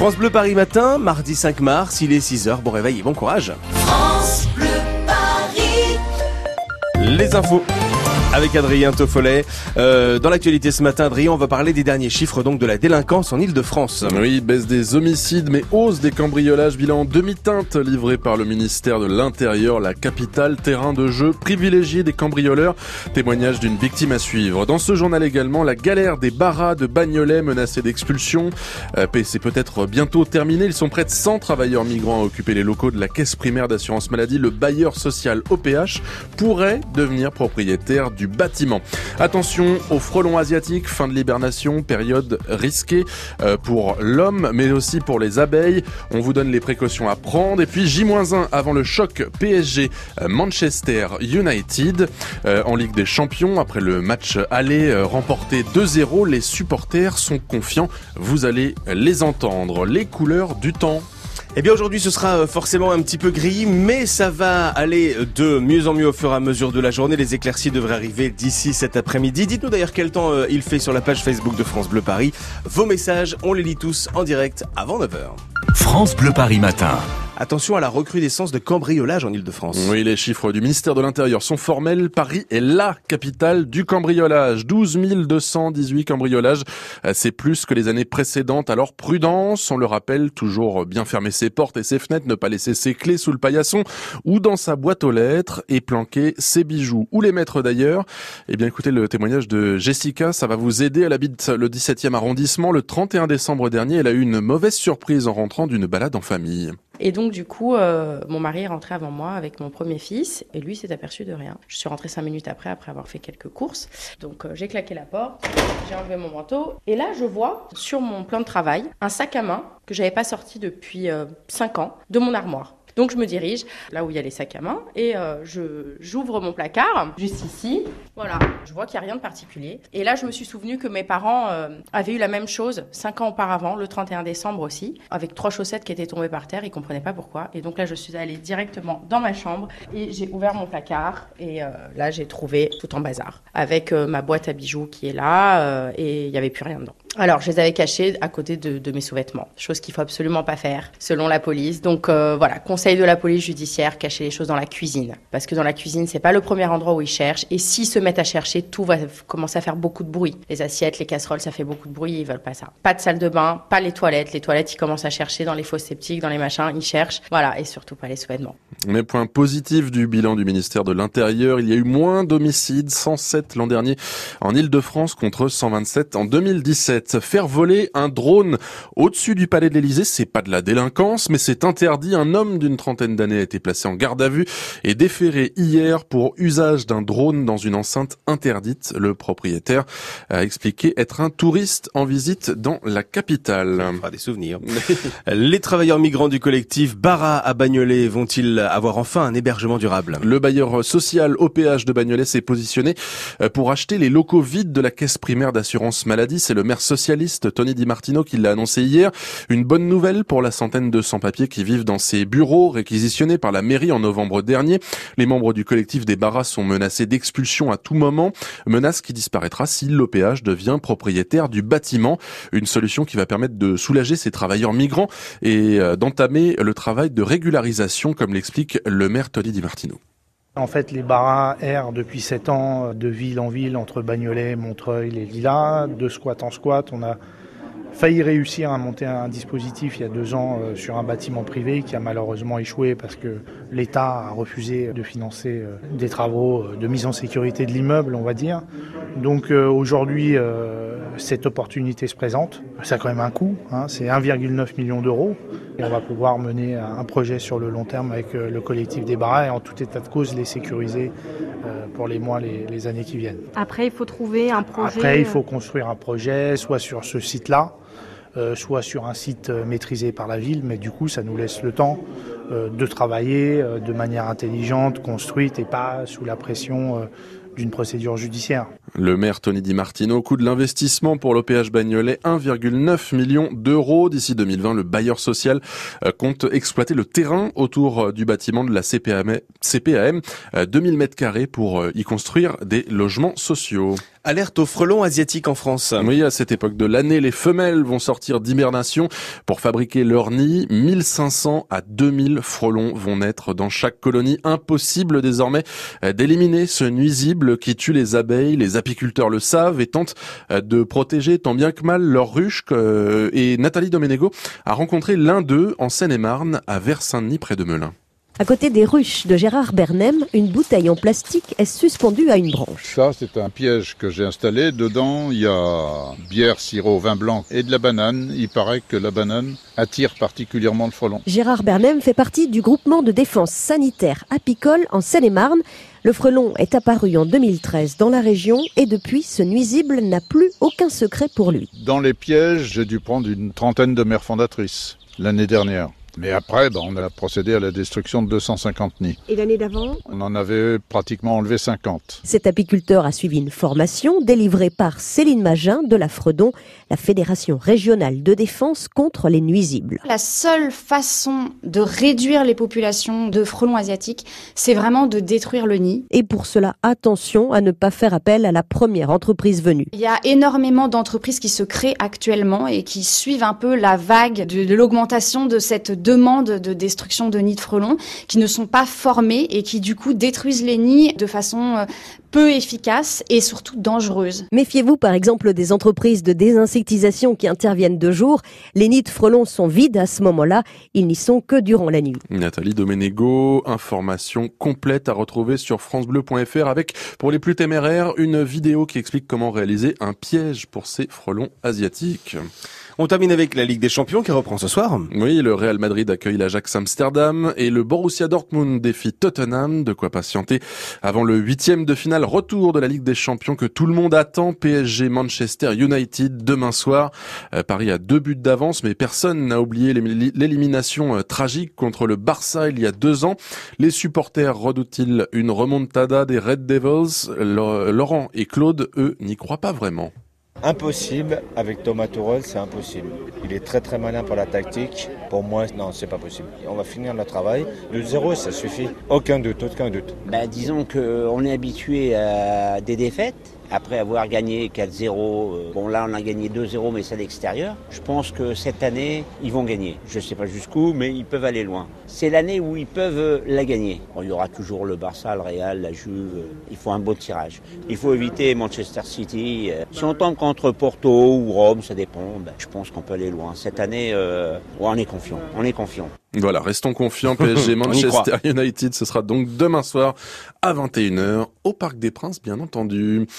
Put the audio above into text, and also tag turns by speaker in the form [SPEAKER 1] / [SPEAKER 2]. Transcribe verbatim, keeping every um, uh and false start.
[SPEAKER 1] France Bleu Paris matin, mardi cinq mars, il est six heures, bon réveil et bon courage.
[SPEAKER 2] France Bleu Paris.
[SPEAKER 1] Les infos avec Adrien Toffolet. Euh, dans l'actualité ce matin, Adrien, on va parler des derniers chiffres donc de la délinquance en Ile-de-France.
[SPEAKER 3] Oui, baisse des homicides, mais hausse des cambriolages. Bilan en demi-teinte livré par le ministère de l'Intérieur, la capitale, terrain de jeu privilégié des cambrioleurs. Témoignage d'une victime à suivre. Dans ce journal également, la galère des Baras de Bagnolet menacés d'expulsion. Euh, c'est peut-être bientôt terminé. Ils sont près de cent travailleurs migrants à occuper les locaux de la caisse primaire d'assurance maladie. Le bailleur social O P H pourrait devenir propriétaire du bâtiment. Attention aux frelons asiatiques, fin de l'hibernation, période risquée euh, pour l'homme, mais aussi pour les abeilles. On vous donne les précautions à prendre. Et puis J moins un avant le choc P S G euh, Manchester United euh, en Ligue des Champions. Après le match aller euh, remporté deux zéro, les supporters sont confiants. Vous allez les entendre. Les couleurs du temps.
[SPEAKER 1] Eh bien aujourd'hui ce sera forcément un petit peu gris, mais ça va aller de mieux en mieux au fur et à mesure de la journée. Les éclaircies devraient arriver d'ici cet après-midi. Dites-nous d'ailleurs quel temps il fait sur la page Facebook de France Bleu Paris. Vos messages, on les lit tous en direct avant neuf heures.
[SPEAKER 2] France Bleu Paris matin.
[SPEAKER 1] Attention à la recrudescence de cambriolage en Ile-de-France.
[SPEAKER 3] Oui, les chiffres du ministère de l'Intérieur sont formels. Paris est la capitale du cambriolage. douze mille deux cent dix-huit cambriolages. C'est plus que les années précédentes. Alors prudence, on le rappelle, toujours bien fermer ses portes et ses fenêtres, ne pas laisser ses clés sous le paillasson ou dans sa boîte aux lettres et planquer ses bijoux. Ou les mettre d'ailleurs. Eh bien écoutez le témoignage de Jessica, ça va vous aider. Elle habite le dix-septième arrondissement. Le trente et un décembre dernier, elle a eu une mauvaise surprise en rentrant d'une balade en famille.
[SPEAKER 4] Et donc du coup, euh, mon mari est rentré avant moi avec mon premier fils et lui s'est aperçu de rien. Je suis rentrée cinq minutes après, après avoir fait quelques courses. Donc euh, j'ai claqué la porte, j'ai enlevé mon manteau et là je vois sur mon plan de travail un sac à main que j'avais pas sorti depuis euh, cinq ans de mon armoire. Donc je me dirige là où il y a les sacs à main et euh, je j'ouvre mon placard juste ici. Voilà, je vois qu'il n'y a rien de particulier. Et là je me suis souvenu que mes parents euh, avaient eu la même chose cinq ans auparavant, le trente et un décembre aussi, avec trois chaussettes qui étaient tombées par terre. Ils comprenaient pas pourquoi. Et donc là je suis allée directement dans ma chambre et j'ai ouvert mon placard et euh, là j'ai trouvé tout en bazar avec euh, ma boîte à bijoux qui est là euh, et il y avait plus rien dedans. Alors je les avais cachés à côté de, de mes sous-vêtements, chose qu'il faut absolument pas faire selon la police. Donc euh, voilà, conseil de la police judiciaire, cacher les choses dans la cuisine. Parce que dans la cuisine, c'est pas le premier endroit où ils cherchent. Et s'ils se mettent à chercher, tout va commencer à faire beaucoup de bruit. Les assiettes, les casseroles, ça fait beaucoup de bruit, ils veulent pas ça. Pas de salle de bain, pas les toilettes. Les toilettes, ils commencent à chercher dans les fosses septiques, dans les machins, ils cherchent. Voilà, et surtout pas les sous-vêtements.
[SPEAKER 3] Mais point positif du bilan du ministère de l'Intérieur, il y a eu moins d'homicides, cent sept l'an dernier en Ile-de-France contre cent vingt-sept en deux mille dix-sept. Faire voler un drone au-dessus du palais de l'Élysée, c'est pas de la délinquance, mais c'est interdit. Un homme d'une trentaine d'années a été placé en garde à vue et déféré hier pour usage d'un drone dans une enceinte interdite. Le propriétaire a expliqué être un touriste en visite dans la capitale.
[SPEAKER 1] Ça fera des souvenirs. Les travailleurs migrants du collectif Baras à Bagnolet vont-ils avoir enfin un hébergement durable?
[SPEAKER 3] Le bailleur social O P H de Bagnolet s'est positionné pour acheter les locaux vides de la caisse primaire d'assurance maladie. C'est le maire socialiste Tony Di Martino qui l'a annoncé hier. Une bonne nouvelle pour la centaine de sans-papiers qui vivent dans ces bureaux réquisitionnés par la mairie en novembre dernier. Les membres du collectif des Baras sont menacés d'expulsion à tout moment. Menace qui disparaîtra si l'O P H devient propriétaire du bâtiment. Une solution qui va permettre de soulager ces travailleurs migrants et d'entamer le travail de régularisation, comme l'explique le maire Tony Di Martino.
[SPEAKER 5] En fait, les Baras errent depuis sept ans de ville en ville entre Bagnolet, Montreuil et Lila, de squat en squat. On a failli réussir à monter un dispositif il y a deux ans euh, sur un bâtiment privé qui a malheureusement échoué parce que l'État a refusé de financer euh, des travaux de mise en sécurité de l'immeuble, on va dire. Donc euh, aujourd'hui, euh, cette opportunité se présente. Ça a quand même un coût, hein, c'est un virgule neuf million d'euros. Et on va pouvoir mener un projet sur le long terme avec euh, le collectif des Baras et en tout état de cause les sécuriser euh, pour les mois, les, les années qui viennent.
[SPEAKER 6] Après, il faut trouver un projet.
[SPEAKER 5] Après, il faut construire un projet, soit sur ce site-là, Euh, soit sur un site euh, maîtrisé par la ville, mais du coup ça nous laisse le temps euh, de travailler euh, de manière intelligente, construite et pas sous la pression euh, d'une procédure judiciaire.
[SPEAKER 3] Le maire Tony Di Martino, coût de l'investissement pour l'O P H Bagnolet, un virgule neuf million d'euros. D'ici deux mille vingt, le bailleur social compte exploiter le terrain autour du bâtiment de la C P A M, C P A M deux mille mètres carrés pour y construire des logements sociaux.
[SPEAKER 1] Alerte aux frelons asiatiques en France.
[SPEAKER 3] Oui, à cette époque de l'année, les femelles vont sortir d'hibernation pour fabriquer leur nid. mille cinq cents à deux mille frelons vont naître dans chaque colonie. Impossible désormais d'éliminer ce nuisible qui tue les abeilles. Les apiculteurs le savent et tentent de protéger tant bien que mal leurs ruches. Et Nathalie Domenego a rencontré l'un d'eux en Seine-et-Marne, à Vers-Saint-Denis, près de Melun.
[SPEAKER 7] À côté des ruches de Gérard Bernem, une bouteille en plastique est suspendue à une branche.
[SPEAKER 8] Ça, c'est un piège que j'ai installé. Dedans, il y a bière, sirop, vin blanc et de la banane. Il paraît que la banane attire particulièrement le frelon.
[SPEAKER 7] Gérard Bernem fait partie du groupement de défense sanitaire apicole en Seine-et-Marne. Le frelon est apparu en deux mille treize dans la région et depuis, ce nuisible n'a plus aucun secret pour lui.
[SPEAKER 8] Dans les pièges, j'ai dû prendre une trentaine de mères fondatrices l'année dernière. Mais après, ben, on a procédé à la destruction de deux cent cinquante nids.
[SPEAKER 6] Et l'année d'avant ?
[SPEAKER 8] On en avait pratiquement enlevé cinquante.
[SPEAKER 7] Cet apiculteur a suivi une formation délivrée par Céline Magin de la Fredon, la Fédération régionale de défense contre les nuisibles.
[SPEAKER 9] La seule façon de réduire les populations de frelons asiatiques, c'est vraiment de détruire le nid.
[SPEAKER 7] Et pour cela, attention à ne pas faire appel à la première entreprise venue.
[SPEAKER 9] Il y a énormément d'entreprises qui se créent actuellement et qui suivent un peu la vague de, de l'augmentation de cette demande de destruction de nids de frelons, qui ne sont pas formés et qui du coup détruisent les nids de façon peu efficace et surtout dangereuse.
[SPEAKER 7] Méfiez-vous par exemple des entreprises de désinsectisation qui interviennent de jour. Les nids de frelons sont vides à ce moment-là, ils n'y sont que durant la nuit.
[SPEAKER 3] Nathalie Domenego, information complète à retrouver sur francebleu point f r avec, pour les plus téméraires, une vidéo qui explique comment réaliser un piège pour ces frelons asiatiques.
[SPEAKER 1] On termine avec la Ligue des Champions qui reprend ce soir.
[SPEAKER 3] Oui, le Real Madrid accueille l'Ajax Amsterdam et le Borussia Dortmund défie Tottenham. De quoi patienter avant le huitième de finale retour de la Ligue des Champions que tout le monde attend. P S G Manchester United demain soir. Euh, Paris a deux buts d'avance, mais personne n'a oublié l'élimination euh, tragique contre le Barça il y a deux ans. Les supporters redoutent-ils une remontada des Red Devils? Laurent et Claude, eux, n'y croient pas vraiment.
[SPEAKER 10] Impossible, avec Thomas Tuchel, c'est impossible. Il est très très malin pour la tactique. Pour moi, non, c'est pas possible. On va finir le travail. Le zéro, ça suffit. Aucun doute, aucun doute.
[SPEAKER 11] Bah, disons qu'on est habitué à des défaites. Après avoir gagné quatre zéro, bon là on a gagné deux zéro mais c'est à l'extérieur. Je pense que cette année, ils vont gagner. Je ne sais pas jusqu'où, mais ils peuvent aller loin. C'est l'année où ils peuvent la gagner. Bon, il y aura toujours le Barça, le Real, la Juve. Il faut un beau tirage. Il faut éviter Manchester City. Si on tombe contre Porto ou Rome, ça dépend. Ben, je pense qu'on peut aller loin. Cette année, euh, ouais, on est confiant. On est confiant.
[SPEAKER 3] Voilà, restons confiants. P S G Manchester United, ce sera donc demain soir à vingt et une heures au Parc des Princes, bien entendu.